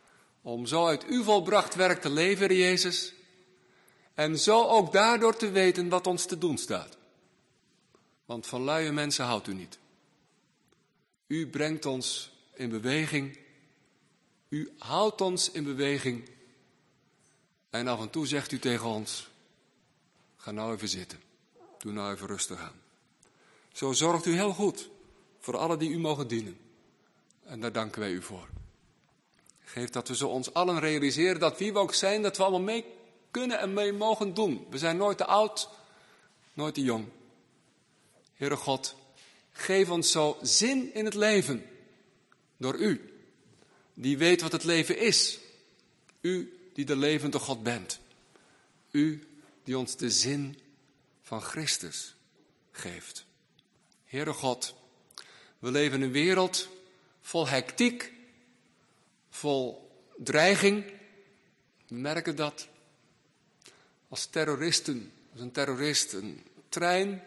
S1: Om zo uit uw volbracht werk te leven, Heer Jezus. En zo ook daardoor te weten wat ons te doen staat. Want van luie mensen houdt u niet. U brengt ons in beweging. U houdt ons in beweging. En af en toe zegt u tegen ons, ga nou even zitten. Doe nou even rustig aan. Zo zorgt u heel goed voor alle die u mogen dienen. En daar danken wij u voor. Geef dat we zo ons allen realiseren dat wie we ook zijn, dat we allemaal mee kunnen en mee mogen doen. We zijn nooit te oud, nooit te jong. Heere God, geef ons zo zin in het leven. Door u, die weet wat het leven is. U die de levende God bent. U die ons de zin van Christus geeft. Heere God, we leven in een wereld vol hectiek, vol dreiging. We merken dat. Als terroristen, als een terrorist een trein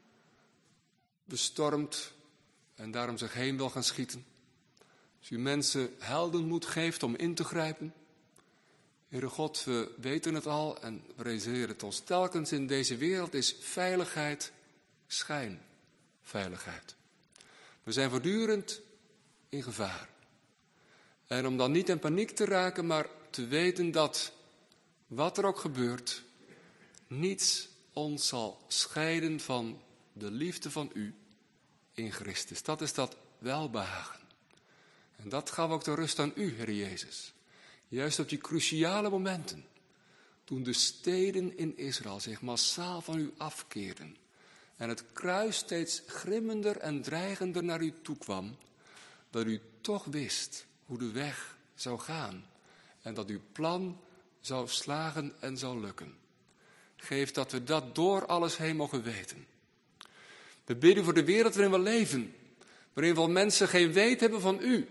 S1: bestormt en daarom zich heen wil gaan schieten. Als u mensen heldenmoed geeft om in te grijpen. Heere God, we weten het al en we realiseren het ons telkens in deze wereld is veiligheid schijnveiligheid. We zijn voortdurend in gevaar. En om dan niet in paniek te raken, maar te weten dat wat er ook gebeurt, niets ons zal scheiden van de liefde van u in Christus. Dat is dat welbehagen. En dat gaan we ook de rust aan u, Heer Jezus. Juist op die cruciale momenten, toen de steden in Israël zich massaal van u afkeerden en het kruis steeds grimmender en dreigender naar u toe kwam, dat u toch wist hoe de weg zou gaan en dat uw plan zou slagen en zou lukken. Geef dat we dat door alles heen mogen weten. We bidden voor de wereld waarin we leven, waarin veel mensen geen weet hebben van u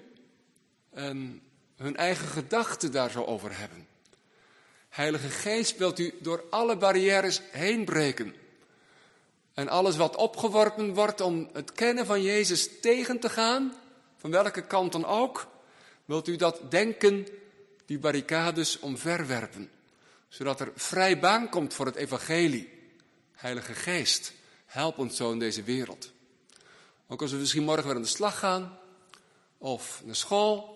S1: en hun eigen gedachten daar zo over hebben. Heilige Geest, wilt u door alle barrières heen breken. En alles wat opgeworpen wordt om het kennen van Jezus tegen te gaan, van welke kant dan ook, wilt u dat denken, die barricades omverwerpen. Zodat er vrij baan komt voor het evangelie. Heilige Geest, help ons zo in deze wereld. Ook als we misschien morgen weer aan de slag gaan, of naar school,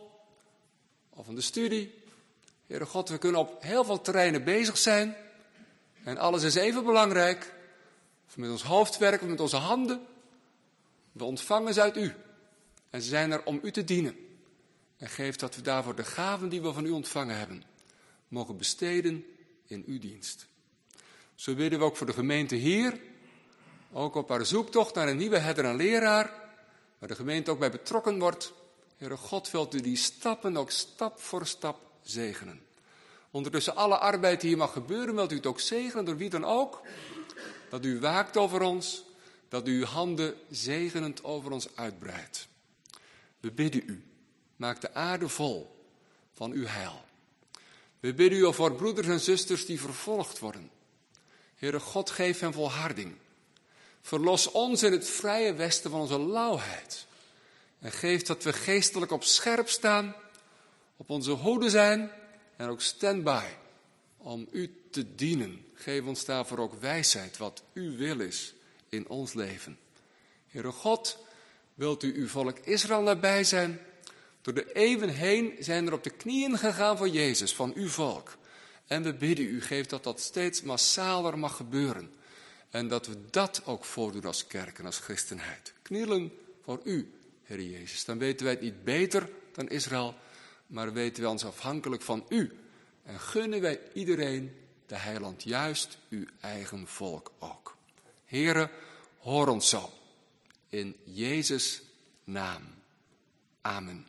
S1: of aan de studie. Heere God, we kunnen op heel veel terreinen bezig zijn. En alles is even belangrijk. Of met ons hoofd werken, of met onze handen. We ontvangen ze uit u. En ze zijn er om u te dienen. En geef dat we daarvoor de gaven die we van u ontvangen hebben, mogen besteden in uw dienst. Zo bidden we ook voor de gemeente hier. Ook op haar zoektocht naar een nieuwe herder en leraar. Waar de gemeente ook bij betrokken wordt. Heere God, wilt u die stappen ook stap voor stap zegenen. Ondertussen alle arbeid die hier mag gebeuren, wilt u het ook zegenen door wie dan ook. Dat u waakt over ons, dat u uw handen zegenend over ons uitbreidt. We bidden u, maak de aarde vol van uw heil. We bidden u voor broeders en zusters die vervolgd worden. Heere God, geef hen volharding. Verlos ons in het vrije westen van onze lauwheid. En geef dat we geestelijk op scherp staan, op onze hoede zijn en ook stand-by om u te dienen. Geef ons daarvoor ook wijsheid, wat uw wil is in ons leven. Heere God, wilt u uw volk Israël nabij zijn? Door de eeuwen heen zijn er op de knieën gegaan voor Jezus, van uw volk. En we bidden u, geef dat dat steeds massaler mag gebeuren. En dat we dat ook voordoen als kerk en als christenheid. Knielen voor u, Heer Jezus. Dan weten wij het niet beter dan Israël, maar weten wij ons afhankelijk van u. En gunnen wij iedereen de heiland, juist uw eigen volk ook. Heere, hoor ons zo. In Jezus' naam. Amen.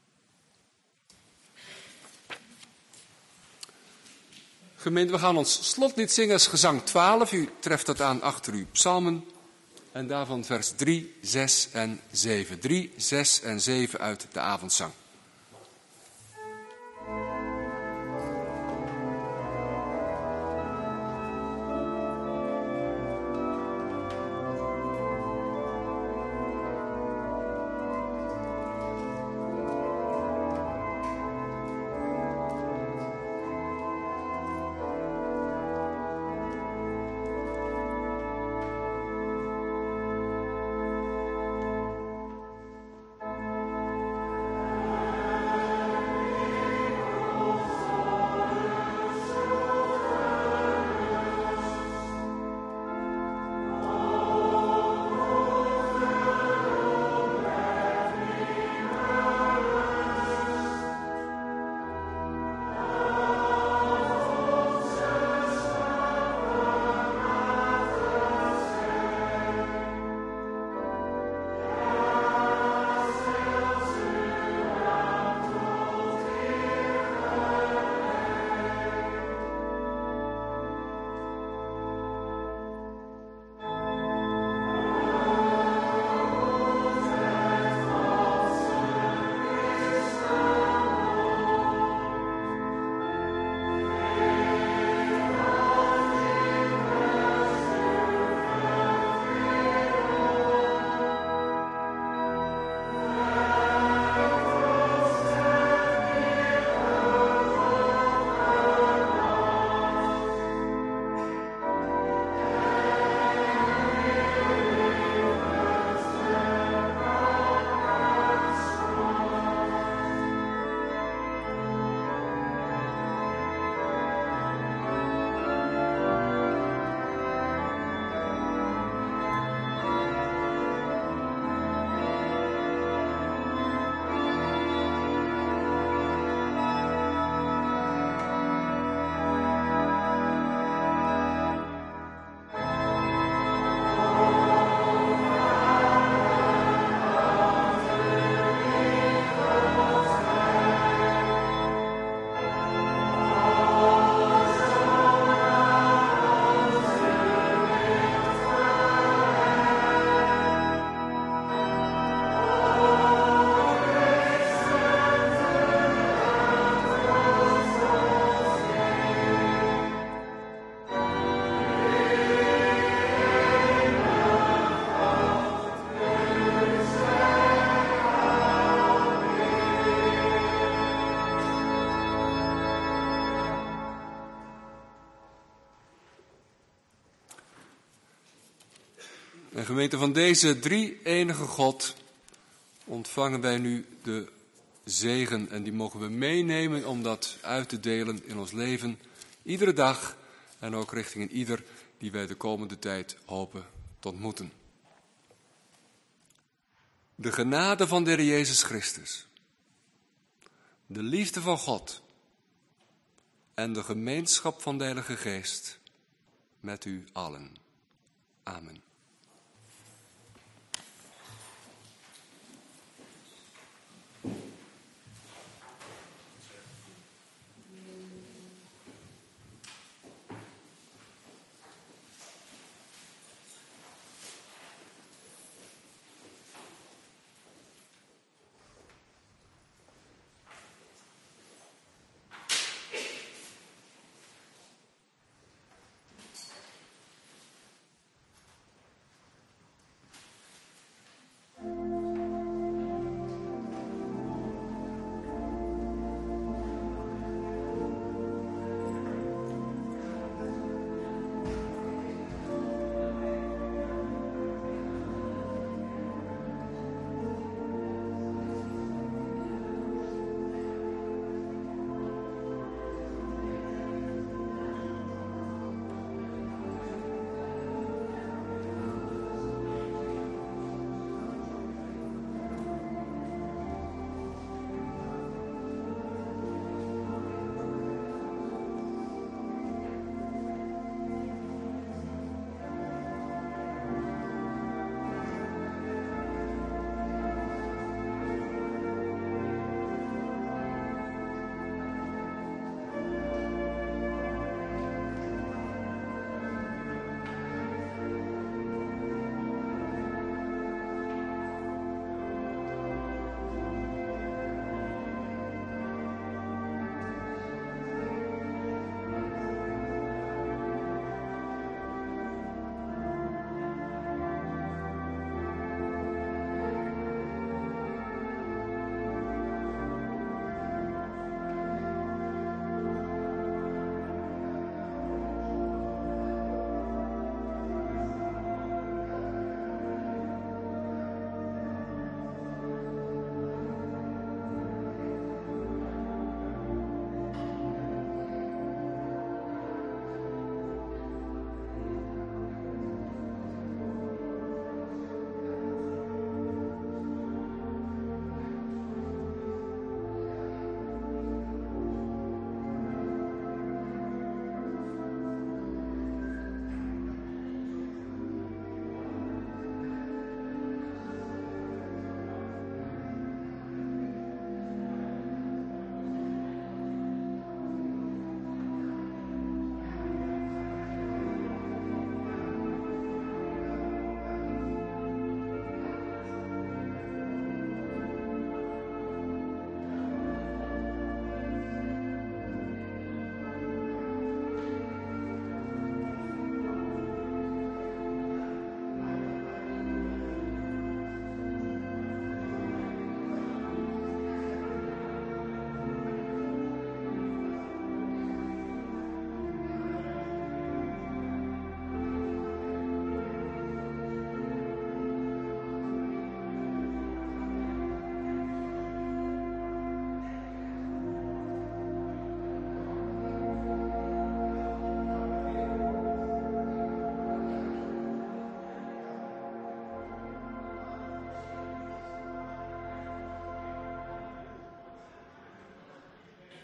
S1: Gemeente, we gaan ons slotlied zingen als gezang twaalf. U treft dat aan achter uw psalmen. En daarvan vers drie, zes en zeven. drie, zes en zeven uit de avondzang. En gemeente, van deze drie enige God ontvangen wij nu de zegen. En die mogen we meenemen om dat uit te delen in ons leven. Iedere dag en ook richting een ieder die wij de komende tijd hopen te ontmoeten. De genade van de Heer Jezus Christus, de liefde van God en de gemeenschap van de Heilige Geest met u allen. Amen.